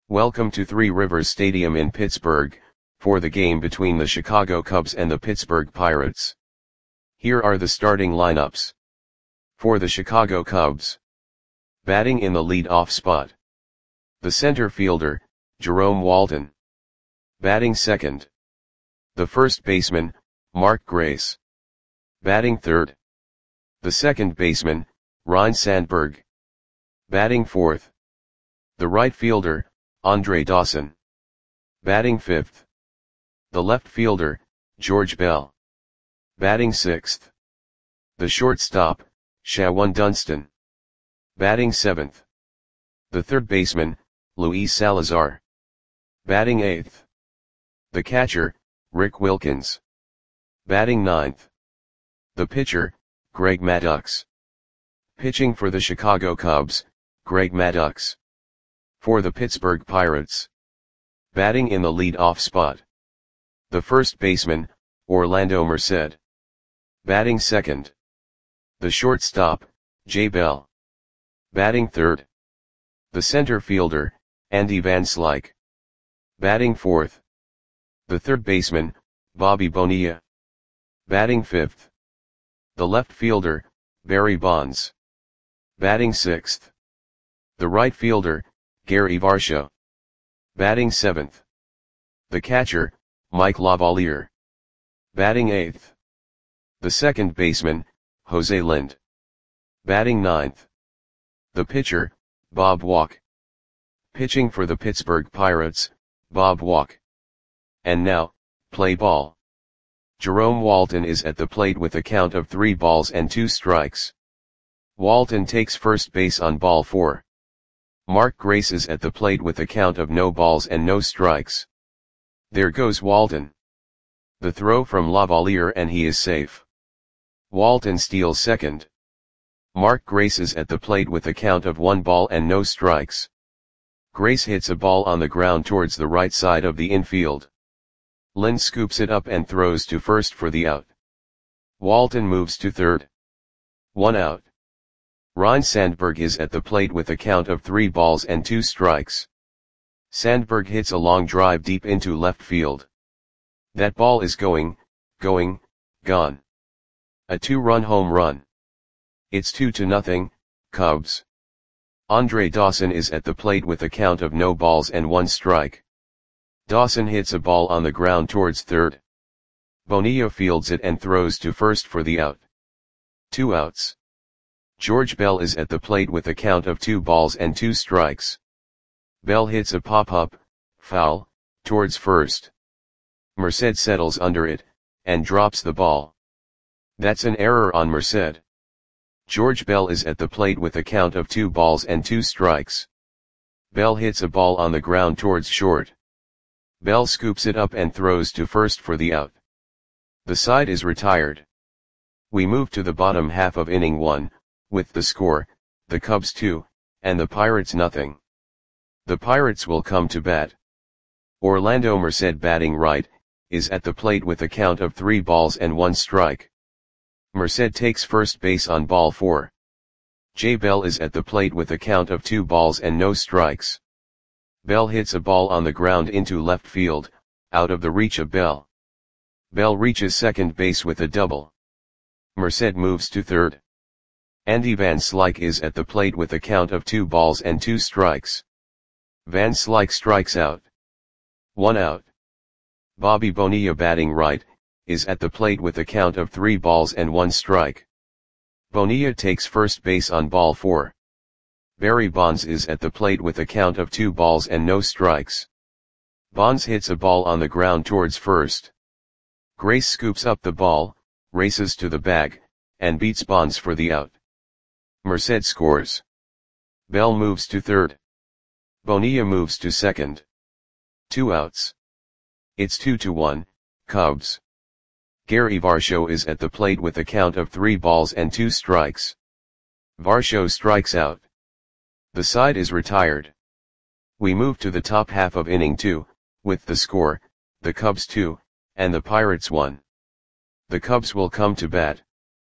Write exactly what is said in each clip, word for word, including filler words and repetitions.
Welcome to Three Rivers Stadium in Pittsburgh, for the game between the Chicago Cubs and the Pittsburgh Pirates. Here are the starting lineups. For the Chicago Cubs. Batting in the lead-off spot. The center fielder, Jerome Walton. Batting second. The first baseman, Mark Grace. Batting third. The second baseman, Ryne Sandberg. Batting fourth. The right fielder, Andre Dawson. Batting fifth. The left fielder, George Bell. Batting sixth. The shortstop, Shawon Dunston. Batting seventh. The third baseman, Luis Salazar. Batting eighth. The catcher, Rick Wilkins. Batting ninth. The pitcher, Greg Maddux. Pitching for the Chicago Cubs, Greg Maddux. For the Pittsburgh Pirates. Batting in the lead-off spot. The first baseman, Orlando Merced. Batting second. The shortstop, Jay Bell. Batting third. The center fielder, Andy Van Slyke. Batting fourth. The third baseman, Bobby Bonilla. Batting fifth. The left fielder, Barry Bonds. Batting sixth. The right fielder, Gary Varsho. Batting seventh. The catcher, Mike Lavalier. Batting eighth. The second baseman, Jose Lind. Batting ninth. The pitcher, Bob Walk. Pitching for the Pittsburgh Pirates, Bob Walk. And now, play ball. Jerome Walton is at the plate with a count of three balls and two strikes. Walton takes first base on ball four. Mark Grace is at the plate with a count of no balls and no strikes. There goes Walton. The throw from Lavalier and he is safe. Walton steals second. Mark Grace is at the plate with a count of one ball and no strikes. Grace hits a ball on the ground towards the right side of the infield. Lind scoops it up and throws to first for the out. Walton moves to third. One out. Ryne Sandberg is at the plate with a count of three balls and two strikes. Sandberg hits a long drive deep into left field. That ball is going, going, gone. A two-run home run. It's two to nothing, Cubs. Andre Dawson is at the plate with a count of no balls and one strike. Dawson hits a ball on the ground towards third. Bonilla fields it and throws to first for the out. Two outs. George Bell is at the plate with a count of two balls and two strikes. Bell hits a pop-up, foul, towards first. Merced settles under it, and drops the ball. That's an error on Merced. George Bell is at the plate with a count of two balls and two strikes. Bell hits a ball on the ground towards short. Bell scoops it up and throws to first for the out. The side is retired. We move to the bottom half of inning one, with the score, the Cubs two, and the Pirates nothing. The Pirates will come to bat. Orlando Merced, batting right, is at the plate with a count of three balls and one strike. Merced takes first base on ball four. Jay Bell is at the plate with a count of two balls and no strikes. Bell hits a ball on the ground into left field, out of the reach of Bell. Bell reaches second base with a double. Merced moves to third. Andy Van Slyke is at the plate with a count of two balls and two strikes. Van Slyke strikes out. One out. Bobby Bonilla, batting right, is at the plate with a count of three balls and one strike. Bonilla takes first base on ball four. Barry Bonds is at the plate with a count of two balls and no strikes. Bonds hits a ball on the ground towards first. Grace scoops up the ball, races to the bag, and beats Bonds for the out. Merced scores. Bell moves to third. Bonilla moves to second. Two outs. It's two to one, Cubs. Gary Varsho is at the plate with a count of three balls and two strikes. Varsho strikes out. The side is retired. We move to the top half of inning two, with the score, the Cubs two, and the Pirates one. The Cubs will come to bat.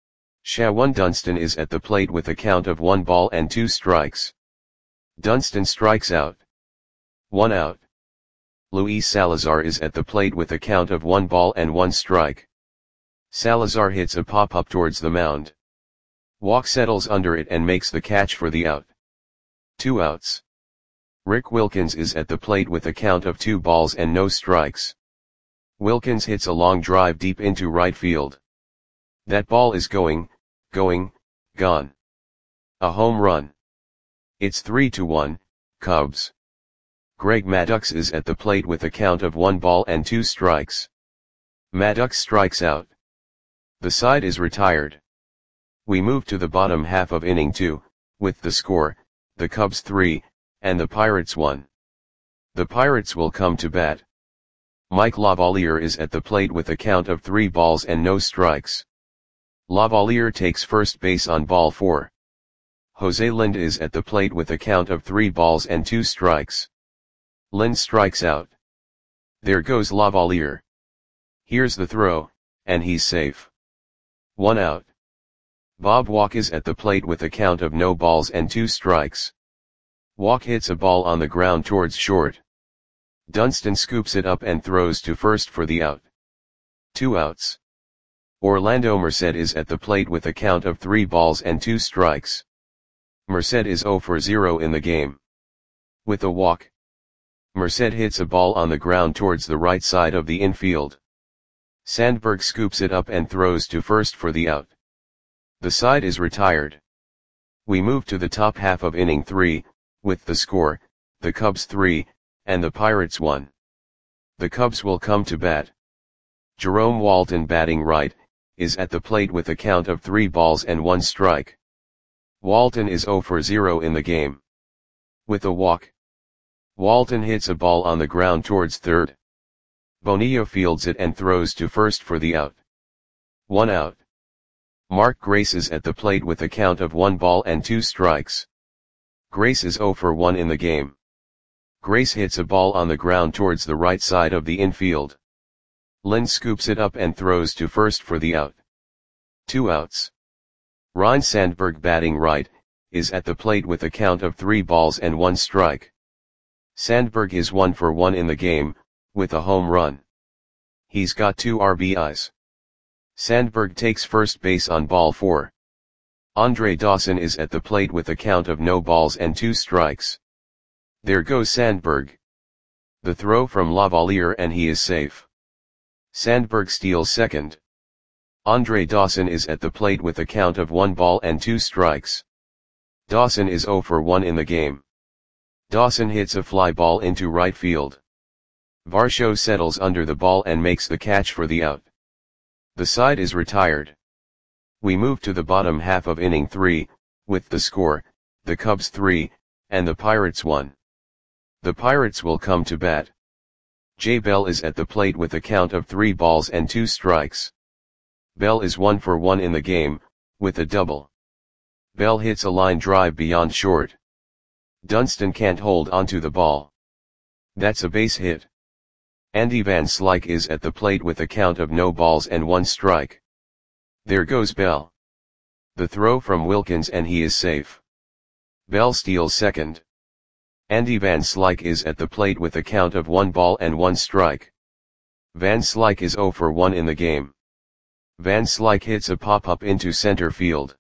Shawon Dunston is at the plate with a count of one ball and two strikes. Dunston strikes out. One out. Luis Salazar is at the plate with a count of one ball and one strike. Salazar hits a pop-up towards the mound. Walk settles under it and makes the catch for the out. Two outs. Rick Wilkins is at the plate with a count of two balls and no strikes. Wilkins hits a long drive deep into right field. That ball is going, going, gone. A home run. It's three to one, Cubs. Greg Maddux is at the plate with a count of one ball and two strikes. Maddux strikes out. The side is retired. We move to the bottom half of inning two, with the score, the Cubs three, and the Pirates one. The Pirates will come to bat. Mike Lavalier is at the plate with a count of three balls and no strikes. Lavalier takes first base on ball four. Jose Lind is at the plate with a count of three balls and two strikes. Lind strikes out. There goes Lavalier. Here's the throw, and he's safe. One out. Bob Walk is at the plate with a count of no balls and two strikes. Walk hits a ball on the ground towards short. Dunston scoops it up and throws to first for the out. Two outs. Orlando Merced is at the plate with a count of three balls and two strikes. Merced is zero for zero in the game. With a walk, Merced hits a ball on the ground towards the right side of the infield. Sandberg scoops it up and throws to first for the out. The side is retired. We move to the top half of inning three, with the score, the Cubs three, and the Pirates one. The Cubs will come to bat. Jerome Walton, batting right, is at the plate with a count of three balls and one strike. Walton is zero for zero in the game. With a walk, Walton hits a ball on the ground towards third. Bonilla fields it and throws to first for the out. One out. Mark Grace is at the plate with a count of one ball and two strikes. Grace is zero for one in the game. Grace hits a ball on the ground towards the right side of the infield. Lind scoops it up and throws to first for the out. Two outs. Ryne Sandberg, batting right, is at the plate with a count of three balls and one strike. Sandberg is one for one in the game, with a home run. He's got two R B Is. Sandberg takes first base on ball four. Andre Dawson is at the plate with a count of no balls and two strikes. There goes Sandberg. The throw from Lavalier and he is safe. Sandberg steals second. Andre Dawson is at the plate with a count of one ball and two strikes. Dawson is zero for one in the game. Dawson hits a fly ball into right field. Varsho settles under the ball and makes the catch for the out. The side is retired. We move to the bottom half of inning three, with the score, the Cubs three, and the Pirates one. The Pirates will come to bat. Jay Bell is at the plate with a count of three balls and two strikes. Bell is one for one in the game, with a double. Bell hits a line drive beyond short. Dunston can't hold onto the ball. That's a base hit. Andy Van Slyke is at the plate with a count of no balls and one strike. There goes Bell. The throw from Wilkins and he is safe. Bell steals second. Andy Van Slyke is at the plate with a count of one ball and one strike. Van Slyke is zero for one in the game. Van Slyke hits a pop-up into center field.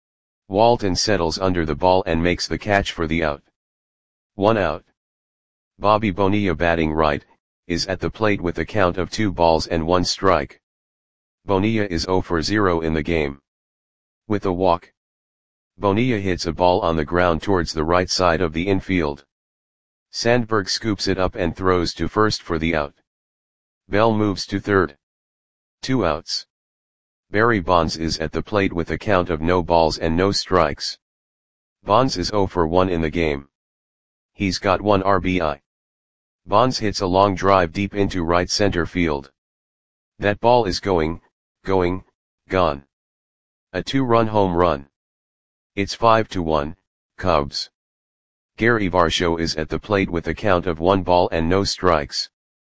Walton settles under the ball and makes the catch for the out. One out. Bobby Bonilla, batting right, is at the plate with a count of two balls and one strike. Bonilla is zero for zero in the game. With a walk, Bonilla hits a ball on the ground towards the right side of the infield. Sandberg scoops it up and throws to first for the out. Bell moves to third. Two outs. Barry Bonds is at the plate with a count of no balls and no strikes. Bonds is zero for one in the game. He's got one R B I. Bonds hits a long drive deep into right center field. That ball is going, going, gone. A two-run home run. It's five to one, Cubs. Gary Varsho is at the plate with a count of one ball and no strikes.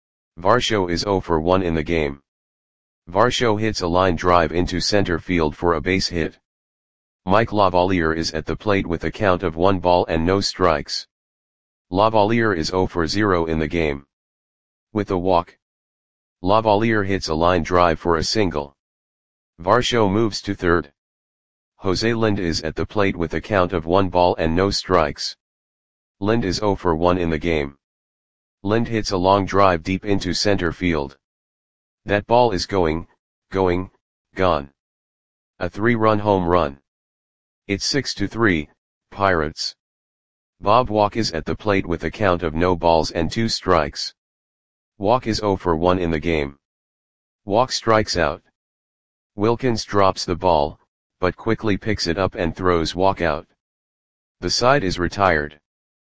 Varsho is zero for one in the game. Varsho hits a line drive into center field for a base hit. Mike Lavalier is at the plate with a count of one ball and no strikes. Lavalier is zero for zero in the game. With a walk, Lavalier hits a line drive for a single. Varsho moves to third. Jose Lind is at the plate with a count of one ball and no strikes. Lind is zero for one in the game. Lind hits a long drive deep into center field. That ball is going, going, gone. A three-run home run. It's six to three, Pirates. Bob Walk is at the plate with a count of no balls and two strikes. Walk is zero for one in the game. Walk strikes out. Wilkins drops the ball, but quickly picks it up and throws Walk out. The side is retired.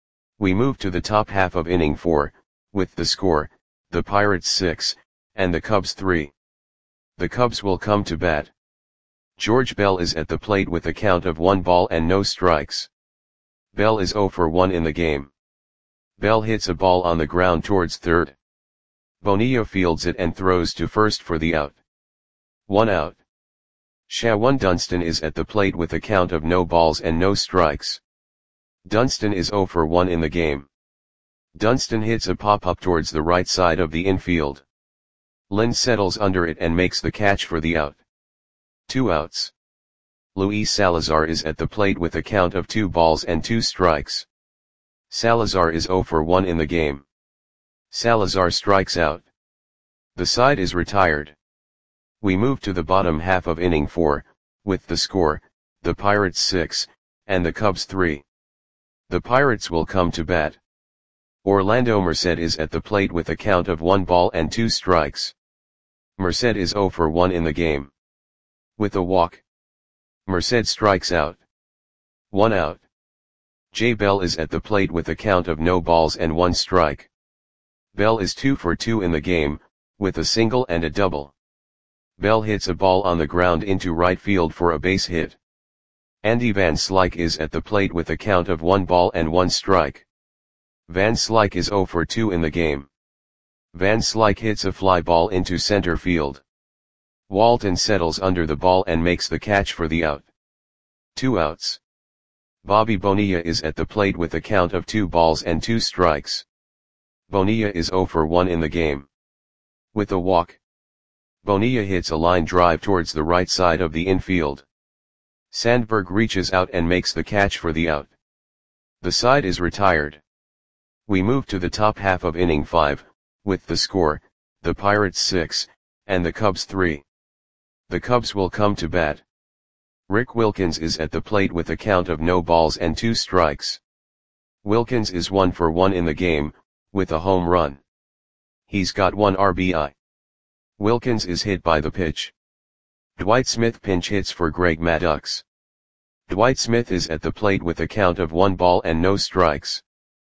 We move to the top half of inning four, with the score, the Pirates six, and the Cubs three. The Cubs will come to bat. George Bell is at the plate with a count of one ball and no strikes. Bell is zero for one in the game. Bell hits a ball on the ground towards third. Bonilla fields it and throws to first for the out. One out. Shawan Dunston is at the plate with a count of no balls and no strikes. Dunston is zero for one in the game. Dunston hits a pop-up towards the right side of the infield. Lind settles under it and makes the catch for the out. Two outs. Luis Salazar is at the plate with a count of two balls and two strikes. Salazar is zero for one in the game. Salazar strikes out. The side is retired. We move to the bottom half of inning four, with the score, the Pirates six, and the Cubs three. The Pirates will come to bat. Orlando Merced is at the plate with a count of one ball and two strikes. Merced is zero for one in the game. With a walk, Merced strikes out. One out. Jay Bell is at the plate with a count of no balls and one strike. Bell is two for two in the game, with a single and a double. Bell hits a ball on the ground into right field for a base hit. Andy Van Slyke is at the plate with a count of one ball and one strike. Van Slyke is zero for two in the game. Van Slyke hits a fly ball into center field. Walton settles under the ball and makes the catch for the out. Two outs. Bobby Bonilla is at the plate with a count of two balls and two strikes. Bonilla is zero for one in the game. With a walk, Bonilla hits a line drive towards the right side of the infield. Sandberg reaches out and makes the catch for the out. The side is retired. We move to the top half of inning five, with the score, the Pirates six, and the Cubs three. The Cubs will come to bat. Rick Wilkins is at the plate with a count of no balls and two strikes. Wilkins is one for one in the game, with a home run. He's got one R B I. Wilkins is hit by the pitch. Dwight Smith pinch hits for Greg Maddux. Dwight Smith is at the plate with a count of one ball and no strikes.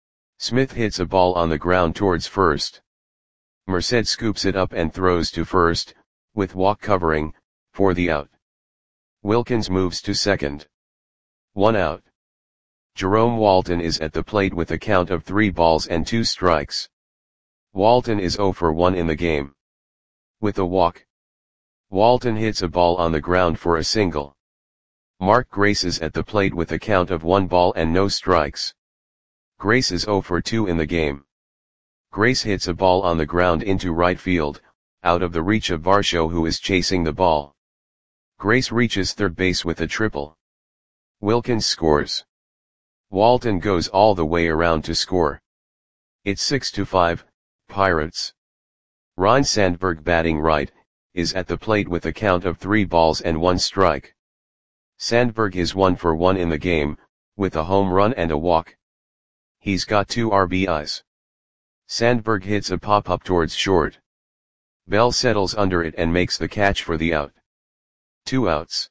Smith hits a ball on the ground towards first. Merced scoops it up and throws to first, with walk covering, for the out. Wilkins moves to second. One out. Jerome Walton is at the plate with a count of three balls and two strikes. Walton is zero for one in the game. With a walk, Walton hits a ball on the ground for a single. Mark Grace is at the plate with a count of one ball and no strikes. Grace is zero for two in the game. Grace hits a ball on the ground into right field, out of the reach of Varsho, who is chasing the ball. Grace reaches third base with a triple. Wilkins scores. Walton goes all the way around to score. It's six to five, Pirates. Ryne Sandberg, batting right, is at the plate with a count of three balls and one strike. Sandberg is one for one in the game, with a home run and a walk. He's got two R B Is. Sandberg hits a pop-up towards short. Bell settles under it and makes the catch for the out. Two outs.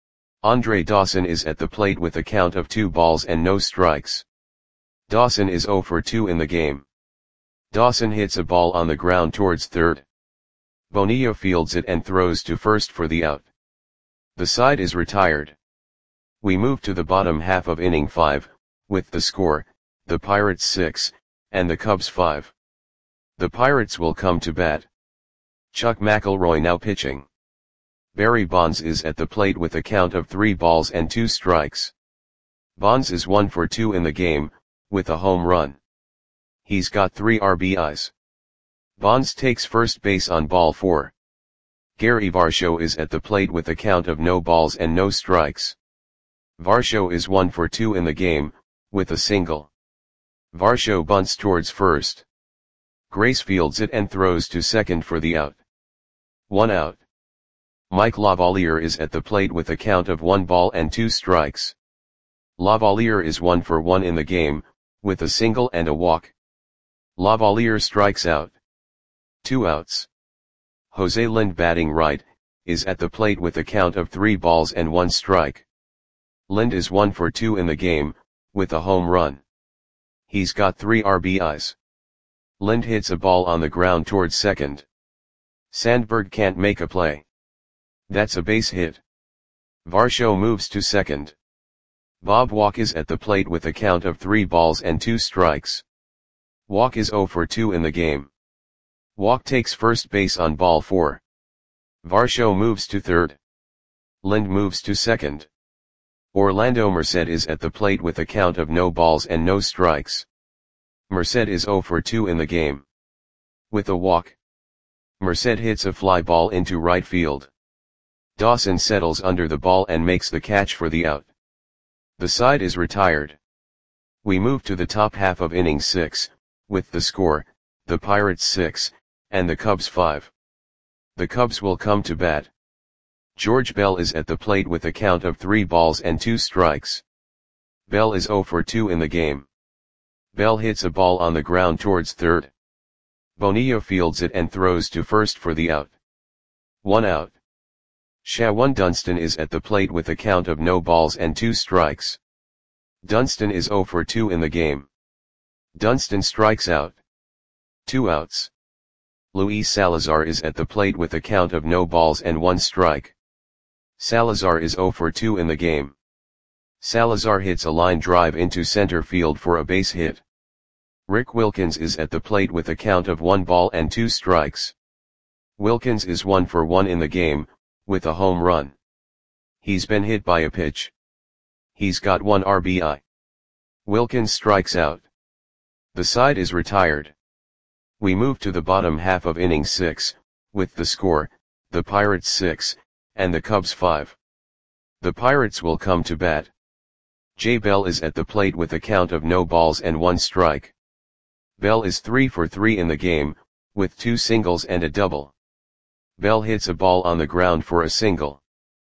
Andre Dawson is at the plate with a count of two balls and no strikes. Dawson is zero for two in the game. Dawson hits a ball on the ground towards third. Bonilla fields it and throws to first for the out. The side is retired. We move to the bottom half of inning five, with the score, the Pirates six, and the Cubs five. The Pirates will come to bat. Chuck McElroy now pitching. Barry Bonds is at the plate with a count of three balls and two strikes. Bonds is one for two in the game, with a home run. He's got three R B Is. Bonds takes first base on ball four. Gary Varsho is at the plate with a count of no balls and no strikes. Varsho is one for two in the game, with a single. Varsho bunts towards first. Grace fields it and throws to second for the out. One out. Mike Lavalier is at the plate with a count of one ball and two strikes. Lavalier is one for one in the game, with a single and a walk. Lavalier strikes out. Two outs. Jose Lind, batting right, is at the plate with a count of three balls and one strike. Lind is one for two in the game, with a home run. He's got three R B Is. Lind hits a ball on the ground towards second. Sandberg can't make a play. That's a base hit. Varsho moves to second. Bob Walk is at the plate with a count of three balls and two strikes. Walk is zero for two in the game. Walk takes first base on ball four. Varsho moves to third. Lind moves to second. Orlando Merced is at the plate with a count of no balls and no strikes. Merced is zero for two in the game. With a walk, Merced hits a fly ball into right field. Dawson settles under the ball and makes the catch for the out. The side is retired. We move to the top half of inning six, with the score, the Pirates six, and the Cubs five. The Cubs will come to bat. George Bell is at the plate with a count of three balls and two strikes. Bell is zero for two in the game. Bell hits a ball on the ground towards third. Bonilla fields it and throws to first for the out. One out. Shawan Dunston is at the plate with a count of no balls and two strikes. Dunston is zero for two in the game. Dunston strikes out. Two outs. Luis Salazar is at the plate with a count of no balls and one strike. Salazar is zero for two in the game. Salazar hits a line drive into center field for a base hit. Rick Wilkins is at the plate with a count of one ball and two strikes. Wilkins is one for one in the game, with a home run. He's been hit by a pitch. He's got one R B I. Wilkins strikes out. The side is retired. We move to the bottom half of inning six, with the score, the Pirates six, and the Cubs five. The Pirates will come to bat. Jay Bell is at the plate with a count of no balls and one strike. Bell is three for three in the game, with two singles and a double. Bell hits a ball on the ground for a single.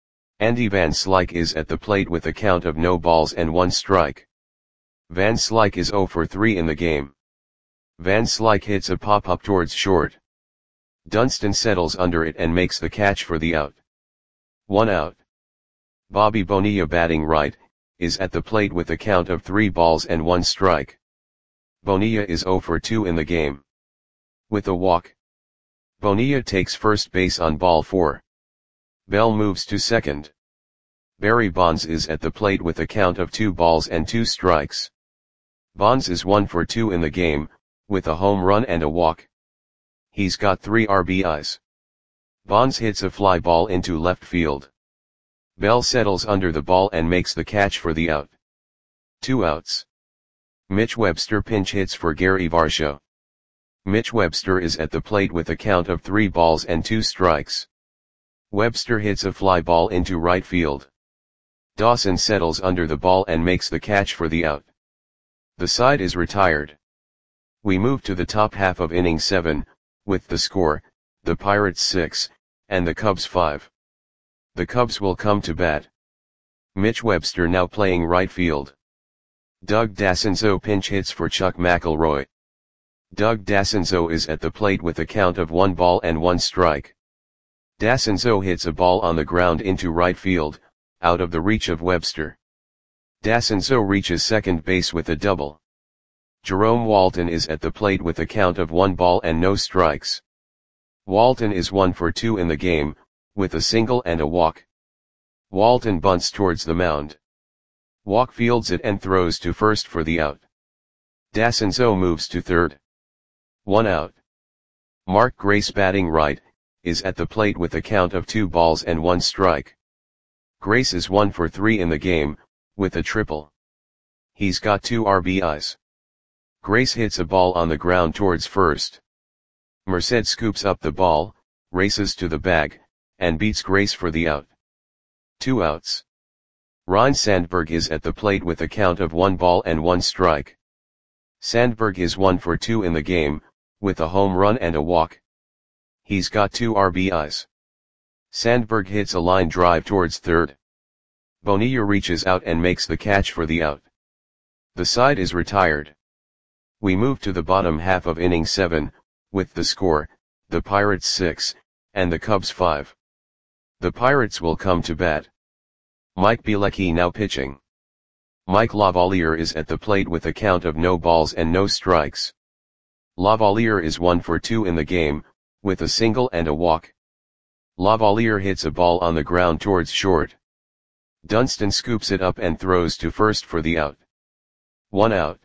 Andy Van Slyke is at the plate with a count of no balls and one strike. Van Slyke is zero for three in the game. Van Slyke hits a pop-up towards short. Dunston settles under it and makes the catch for the out. One out. Bobby Bonilla, batting right, is at the plate with a count of three balls and one strike. Bonilla is zero for two in the game. With a walk, Bonilla takes first base on ball four. Bell moves to second. Barry Bonds is at the plate with a count of two balls and two strikes. Bonds is one for two in the game, with a home run and a walk. He's got three R B Is. Bonds hits a fly ball into left field. Bell settles under the ball and makes the catch for the out. Two outs. Mitch Webster pinch hits for Gary Varsho. Mitch Webster is at the plate with a count of three balls and two strikes. Webster hits a fly ball into right field. Dawson settles under the ball and makes the catch for the out. The side is retired. We move to the top half of inning seven, with the score, the Pirates six, and the Cubs five. The Cubs will come to bat. Mitch Webster now playing right field. Doug Dassenzo pinch hits for Chuck McElroy. Doug Dassenzo is at the plate with a count of one ball and one strike. Dassenzo hits a ball on the ground into right field, out of the reach of Webster. Dassenzo reaches second base with a double. Jerome Walton is at the plate with a count of one ball and no strikes. Walton is one for two in the game, with a single and a walk. Walton bunts towards the mound. Walk fields it and throws to first for the out. Dassenzo moves to third. One out. Mark Grace, batting right, is at the plate with a count of two balls and one strike. Grace is one for three in the game, with a triple. He's got two R B Is. Grace hits a ball on the ground towards first. Merced scoops up the ball, races to the bag, and beats Grace for the out. Two outs. Ryne Sandberg is at the plate with a count of one ball and one strike. Sandberg is one for two in the game, with a home run and a walk. He's got two R B Is. Sandberg hits a line drive towards third. Bonilla reaches out and makes the catch for the out. The side is retired. We move to the bottom half of inning seven, with the score, the Pirates six, and the Cubs five. The Pirates will come to bat. Mike Bielecki now pitching. Mike Lavalier is at the plate with a count of no balls and no strikes. Lavalier is one for two in the game, with a single and a walk. Lavalier hits a ball on the ground towards short. Dunston scoops it up and throws to first for the out. One out.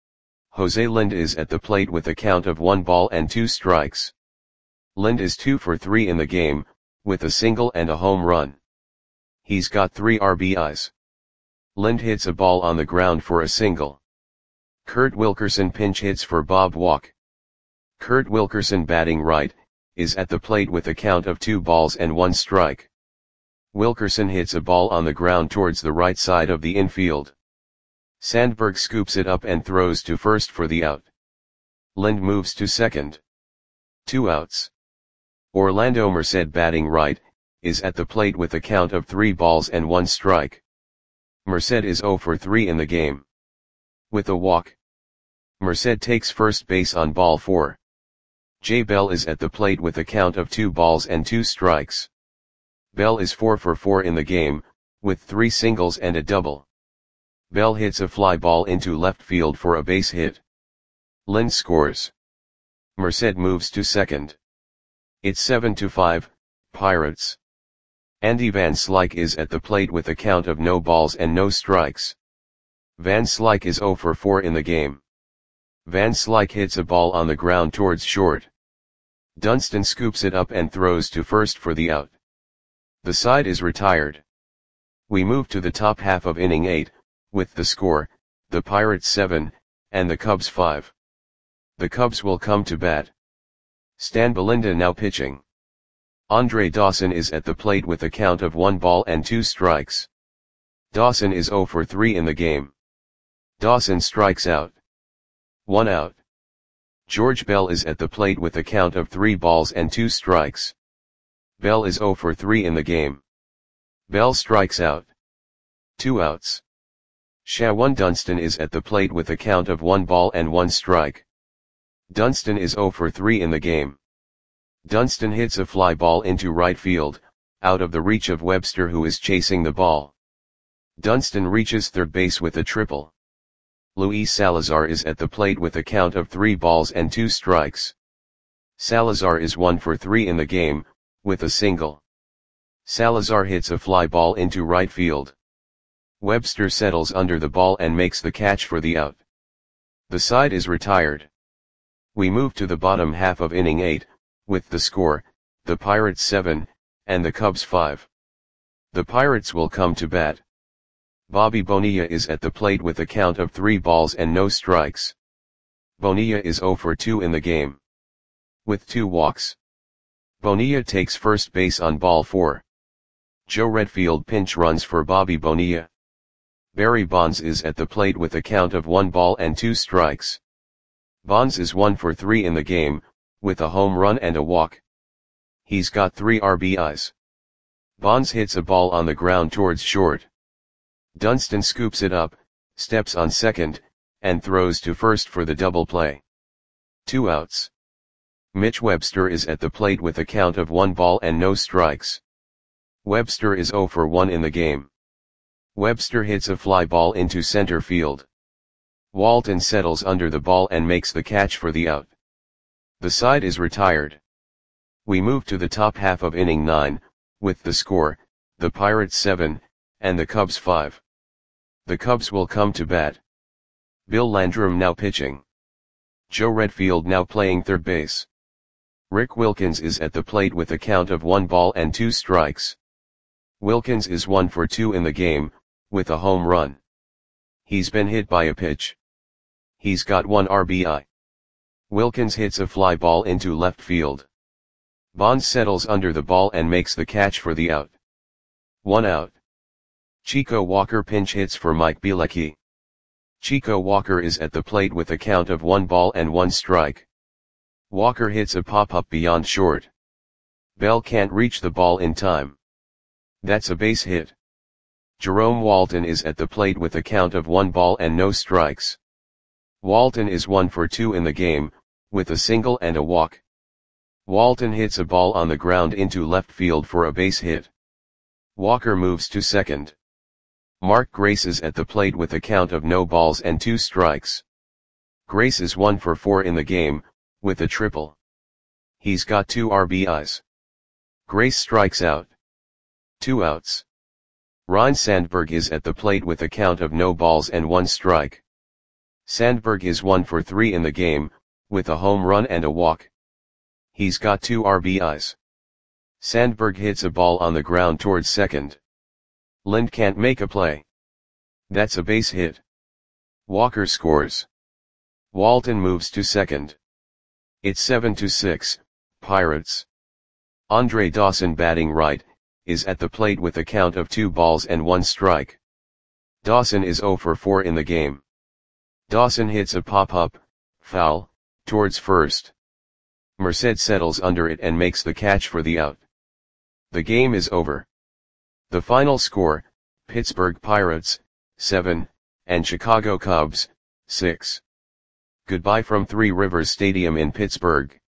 Jose Lind is at the plate with a count of one ball and two strikes. Lind is two for three in the game, with a single and a home run. He's got three R B Is. Lind hits a ball on the ground for a single. Kurt Wilkerson pinch hits for Bob Walk. Kurt Wilkerson, batting right, is at the plate with a count of two balls and one strike. Wilkerson hits a ball on the ground towards the right side of the infield. Sandberg scoops it up and throws to first for the out. Lind moves to second. Two outs. Orlando Merced, batting right, is at the plate with a count of three balls and one strike. Merced is zero for three in the game. With a walk. Merced takes first base on ball four. Jay Bell is at the plate with a count of two balls and two strikes. Bell is four for four in the game, with three singles and a double. Bell hits a fly ball into left field for a base hit. Lind scores. Merced moves to second. It's seven to five, Pirates. Andy Van Slyke is at the plate with a count of no balls and no strikes. Van Slyke is zero for four in the game. Van Slyke hits a ball on the ground towards short. Dunston scoops it up and throws to first for the out. The side is retired. We move to the top half of inning eight, with the score, the Pirates seven, and the Cubs five. The Cubs will come to bat. Stan Belinda now pitching. Andre Dawson is at the plate with a count of one ball and two strikes. Dawson is zero for three in the game. Dawson strikes out. One out. George Bell is at the plate with a count of three balls and two strikes. Bell is zero for three in the game. Bell strikes out. Two outs. Shawan Dunston is at the plate with a count of one ball and one strike. Dunston is zero for three in the game. Dunston hits a fly ball into right field, out of the reach of Webster, who is chasing the ball. Dunston reaches third base with a triple. Luis Salazar is at the plate with a count of three balls and two strikes. Salazar is one for three in the game, with a single. Salazar hits a fly ball into right field. Webster settles under the ball and makes the catch for the out. The side is retired. We move to the bottom half of inning eight, with the score, the Pirates seven, and the Cubs five. The Pirates will come to bat. Bobby Bonilla is at the plate with a count of three balls and no strikes. Bonilla is zero for two in the game. With two walks. Bonilla takes first base on ball four. Joe Redfield pinch runs for Bobby Bonilla. Barry Bonds is at the plate with a count of one ball and two strikes. Bonds is one for three in the game, with a home run and a walk. He's got three R B Is. Bonds hits a ball on the ground towards short. Dunston scoops it up, steps on second, and throws to first for the double play. Two outs. Mitch Webster is at the plate with a count of one ball and no strikes. Webster is zero for one in the game. Webster hits a fly ball into center field. Walton settles under the ball and makes the catch for the out. The side is retired. We move to the top half of inning nine, with the score, the Pirates seven, and the Cubs five. The Cubs will come to bat. Bill Landrum now pitching. Joe Redfield now playing third base. Rick Wilkins is at the plate with a count of one ball and two strikes. Wilkins is one for two in the game, with a home run. He's been hit by a pitch. He's got one R B I. Wilkins hits a fly ball into left field. Bonds settles under the ball and makes the catch for the out. One out. Chico Walker pinch hits for Mike Bielecki. Chico Walker is at the plate with a count of one ball and one strike. Walker hits a pop-up beyond short. Bell can't reach the ball in time. That's a base hit. Jerome Walton is at the plate with a count of one ball and no strikes. Walton is one for two in the game, with a single and a walk. Walton hits a ball on the ground into left field for a base hit. Walker moves to second. Mark Grace is at the plate with a count of no balls and two strikes. Grace is one for four in the game, with a triple. He's got two R B Is. Grace strikes out. Two outs. Ryne Sandberg is at the plate with a count of no balls and one strike. Sandberg is one for three in the game, with a home run and a walk. He's got two R B Is. Sandberg hits a ball on the ground towards second. Lind can't make a play. That's a base hit. Walker scores. Walton moves to second. It's seven to six, Pirates. Andre Dawson, batting right, is at the plate with a count of two balls and one strike. Dawson is zero for four in the game. Dawson hits a pop-up, foul, towards first. Merced settles under it and makes the catch for the out. The game is over. The final score, Pittsburgh Pirates, seven, and Chicago Cubs, six. Goodbye from Three Rivers Stadium in Pittsburgh.